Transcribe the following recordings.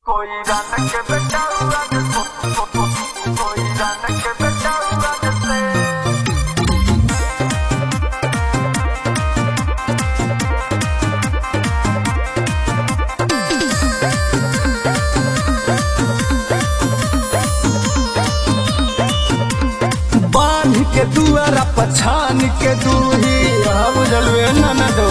कोई रन के बेटा हुआ कोई रन के बेटा हुआ जैसे बांध के दुआरा पछान के दूही बुझलवे न दो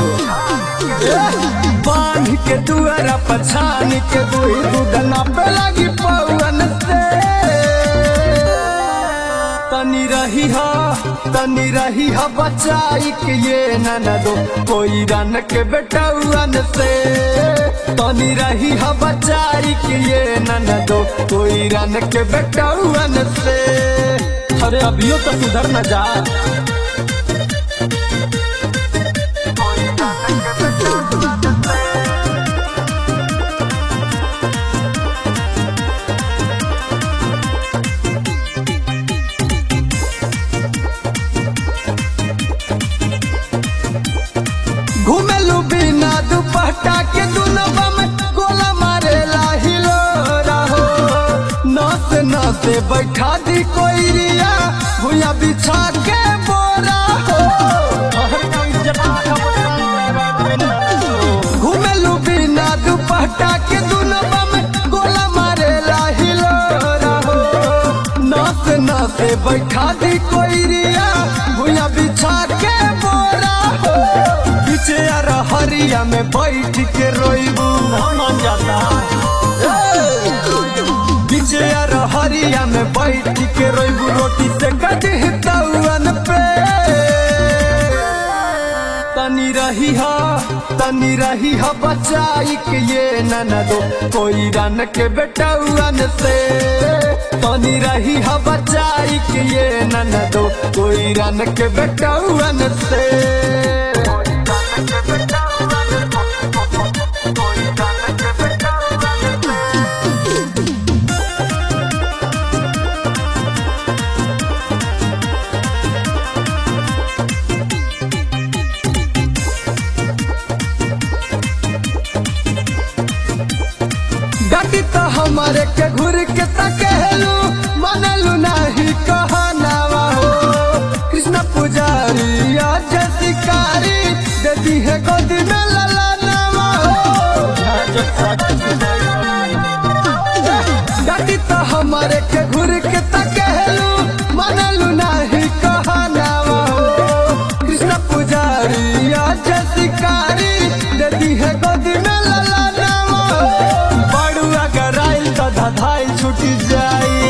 बांध के दुआरा पछान के दूही दूध नापे लगी पवन से तनी रही हा बचाई के ये न दो कोई रन के बेटौवन से तनी रही हा बचाई के ये न दो कोई रन के बेटौवन से। अरे अभियो तो सुधर न जा कोई रन के बेटा हुआ जैसे घूमेलू बिना दुपट्टा के दुनबा में गोला मारे हिलो रहो नस नसे बैठा दी कोई रिया भूया बिछा के बोरा हो घूमेलू बिना दुपट्टा के दुनबा में गोला मारे हिलो रहो नस नसे बैठा दी कोई रिया भूया बिछा के बोरा हो हरिया में बैठ के रोइबू मन जाता पीछे हरिया में बैठ के रोइबू रोटी से कटी तवन पे तनी रही हा बचाई के ये न दो कोई रन के बेटौवन से तनी रही हा बचाई के ये न दो कोई रन के बेटौवन से। कोई रन के बेटा हुआ जैसे गाड़ी तो हमारे के घूर के तकेलू मनलू नहीं कहनावा हो कृष्ण पुजारी आज शिकारी दे दी है गोदी में ललनावा हो गाड़ी तो हमारे के घूर के तकेलू मनलू नहीं कहनावा हो कृष्ण पुजारी आज शिकारी दे दी है गोदी में ललनावा हो बड़ू अगर आइल तो धधाई छुटी जाई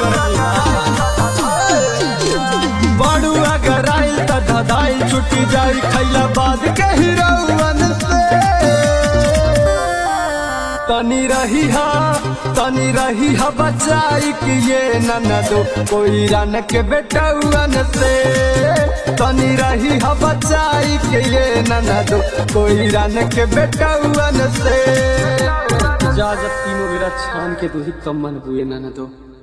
बड़ू अगर आइल तो धधाई छुटी जाई खैला बाद के हिरौवन से तनी रही हा बचाई कि ये न दो कोई रन के बेटौवन से तनी रही हा बचाई कि ये न दो कोई रन के बेटौवन से। जा जब तीनों मेरा छान के दूही कम मन हुए न दो।